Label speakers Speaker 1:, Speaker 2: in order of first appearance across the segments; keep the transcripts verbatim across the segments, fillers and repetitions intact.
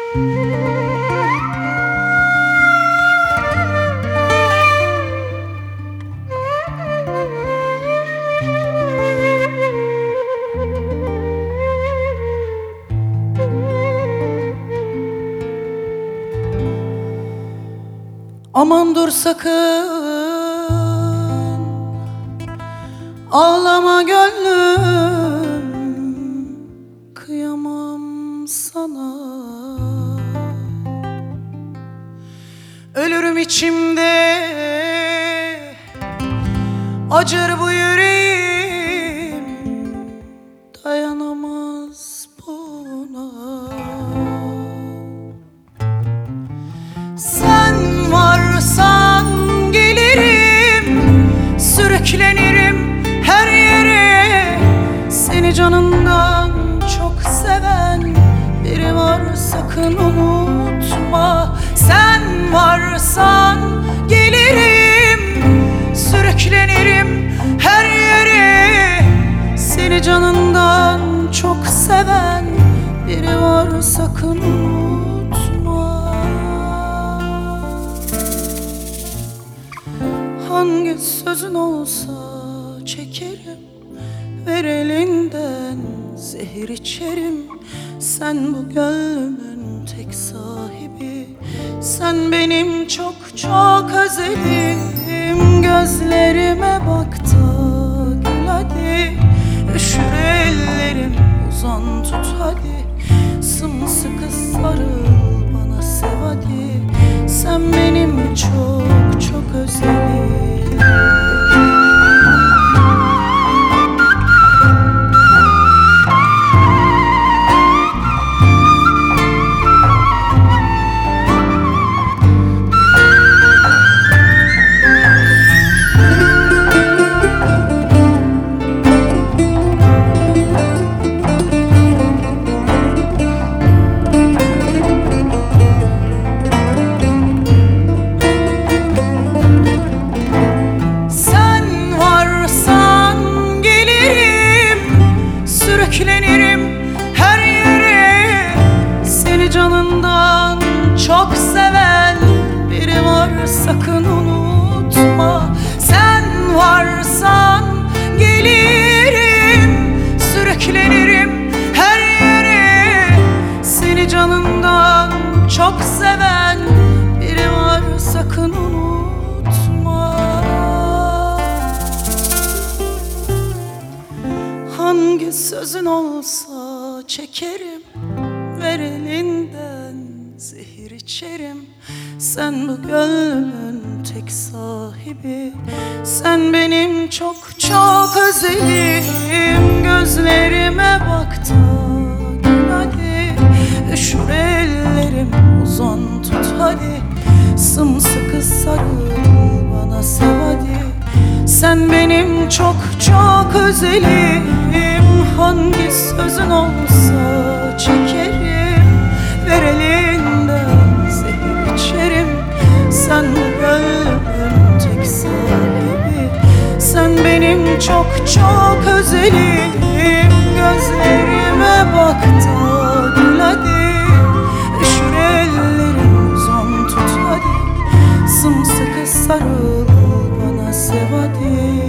Speaker 1: Aman dur sakın, ağlama gönlüm, kıyamam sana. Ölürüm içimde, acır bu yüreğim, dayanamaz buna. Sen varsan gelirim, sürüklenirim her yere. Seni canından çok seven biri var, sakın unutma. Sen varsan gelirim, sürüklenirim her yere. Seni canından çok seven biri var, sakın unutma. Hangi sözün olsa çekerim, ver elinden zehir içerim. Sen bu gönlümün tek sahibi, sen benim çok çok özelim. Gözlerime bak da gül hadi, üşür ellerim uzan tut hadi. Sımsıkı sarıl bana sev hadi, sen benim çok çok özelim. Sürüklenirim her yere. Seni canından çok seven biri var, sakın unutma. Sen varsan gelirim, sürüklenirim her yere. Seni canından çok seven biri var, sakın unutma. Hangi sözün olsa çekerim, ver elinden zehir içerim. Sen bu gönlümün tek sahibi, sen benim çok çok özelim. Gözlerime bak da gül hadi, üşür ellerim uzan tut hadi. Sımsıkı sarıl bana sev hadi, sen benim çok çok özelim. Hangi sözün olsa çekerim, ver elinden zehir içerim. Sen bu gönlümün tek sahibi, sen benim çok çok özelim. Gözlerime bak da gül hadi, üşür ellerim uzan tut hadi. Sımsıkı sarıl bana sev hadi,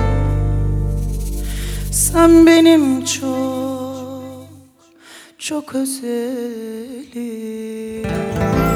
Speaker 1: sen benim çok çok özelim.